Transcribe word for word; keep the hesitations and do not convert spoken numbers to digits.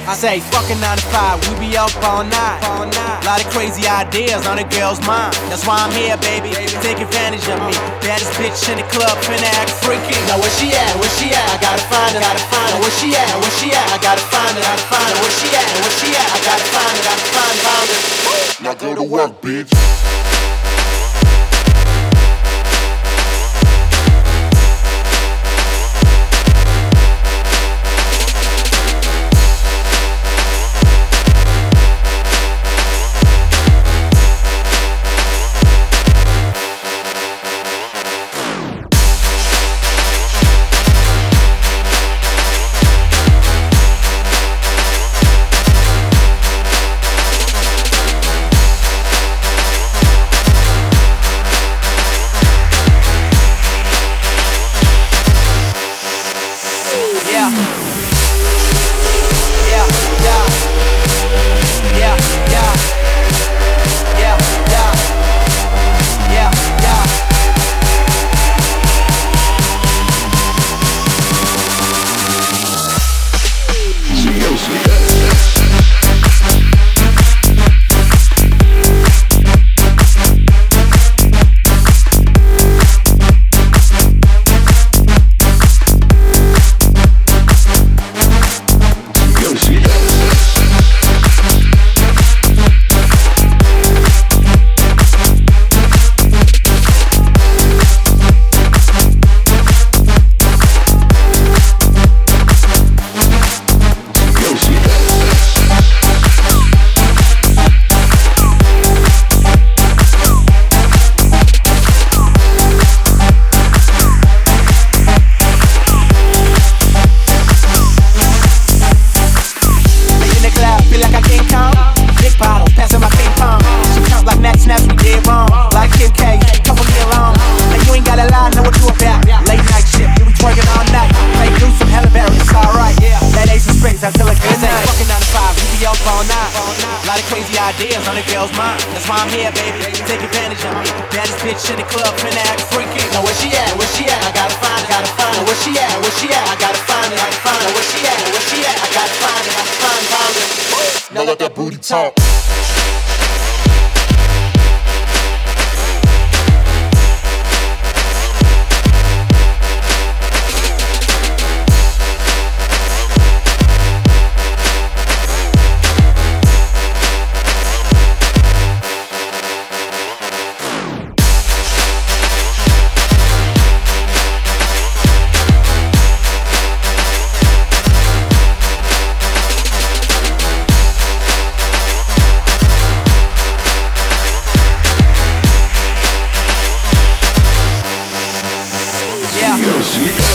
I say, fucking nine to five, we be up all night. Lot of crazy ideas on a girl's mind. That's why I'm here, baby. Take advantage of me. Baddest bitch in the club, finna act freaky. Now where she at? Where she at? I gotta find her. Gotta find her. Where she at? Where she at? I gotta find her. Gotta find her. Where she at? Where she at? I gotta find her. Gotta find her. Found her. Now go to work, bitch. Ideas on a girl's mind. That's why I'm here, baby. Take advantage of me. Baddest bitch in the club, finna act freaky. Now where she at? Where she at? I gotta find her. Gotta find her. Where she at? Where she at? I gotta find her. Gotta find her. Where she at? Where she at? I gotta find her. Gotta find her. Found her. Now let that booty talk. Yeah.